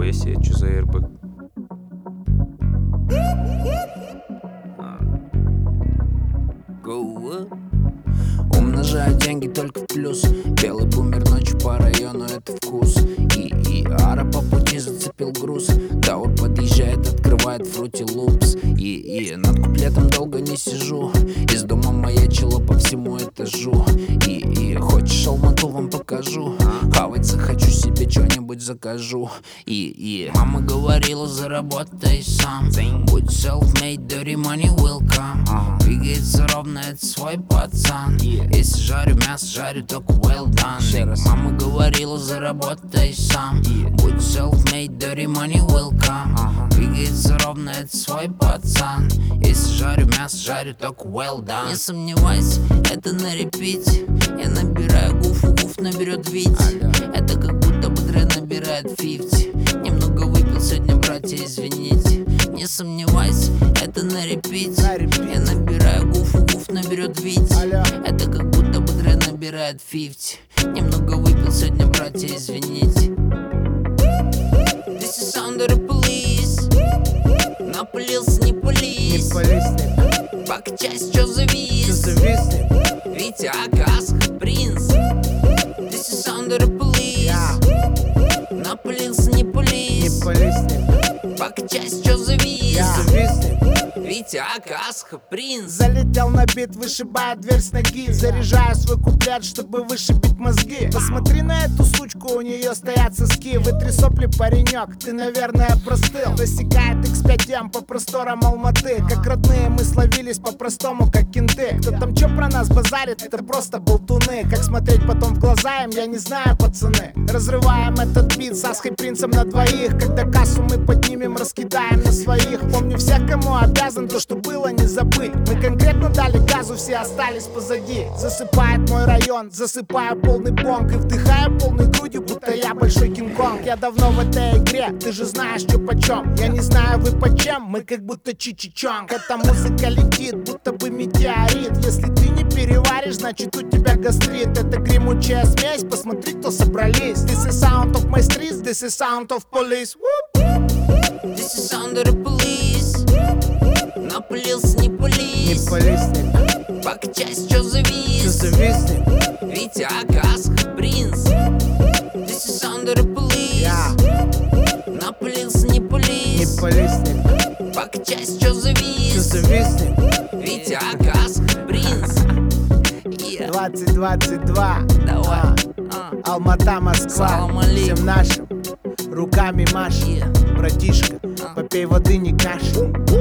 нихуя себе, что за airbag? Умножаю деньги только в плюс. Белый бумер ночью по району, это вкус. И ара по пути зацепил груз. Таур подъезжает, открывает Fruity Loops. И над куплетом долго не сижу. Из дома маячило по всему этажу. И хочешь Алмату вам покажу. Хавать захочу, себе что-нибудь закажу. И мама говорила, заработай сам. Будь self-made, dirty money will come. Двигается ровно, это свой пацан. Если жарю мясо, жарю только well done. Мама говорила, заработай сам. Будь self-made, dirty money will come. Двигается ровно, это свой пацан. Если жарю мясо, жарю только well done. Не сомневайся, это на репите. Я набираю гуфу, гуф наберет Вить. Это как будто бы Дре набирает 50. Немного выпил сегодня, братья, извините. Не сомневайся, это на репите. Я набираю гуфу, гуф наберет Вить. Это как будто бы Дре набирает 50. Немного выпил сегодня, братья, извините. This is under the police. Напылился, не пылись. Покачайся, чё завис? Витя, Акасха, принц. This is under the police. Напылился, не пылись. Покачайся, чё завис? Витя, Акасха, принц. Залетел на бит, вышибая дверь с ноги. Заряжаю свой куплет, чтобы вышибить мозги. Посмотри на эту сучку, у нее стоят соски. Вытри сопли, паренек, ты, наверное, простыл. Засекает X5M по просторам Алматы. Как родные мы словились по-простому, как кенты. Кто там чё про нас базарит, это просто болтуны. Как смотреть потом в глаза им, я не знаю, пацаны. Разрываем этот бит с Аской принцем на двоих. Когда кассу мы поднимем, раскидаем на своих. Помню всех, кому обязан, то, что было, не забыть. Мы конкретно дали газу, все остались позади. Засыпает мой район, засыпаю полный бонг. И вдыхаю полной грудью, будто я большой Кинг-Конг. Я давно в этой игре, ты же знаешь, чё почем. Я не знаю, вы почем, мы как будто Чичи-Чонг. Эта музыка летит, будто бы метеорит. Если ты не переваришь, значит у тебя гастрит. Это гремучая смесь, посмотри, кто собрались. This is sound of my streets, this is sound of police. This is under the police. Напылился, не пылись. Покачайся, чё завис? Витя, Акасха, принц. This is under the police. Напылился, не пылись. Покачайся, чё завис? Витя, Акасха, принц. 2022. Давай. Алмата, Москва. Салам алейкум. Всем нашим руками машем. Братишка, попей воды, не кашляй.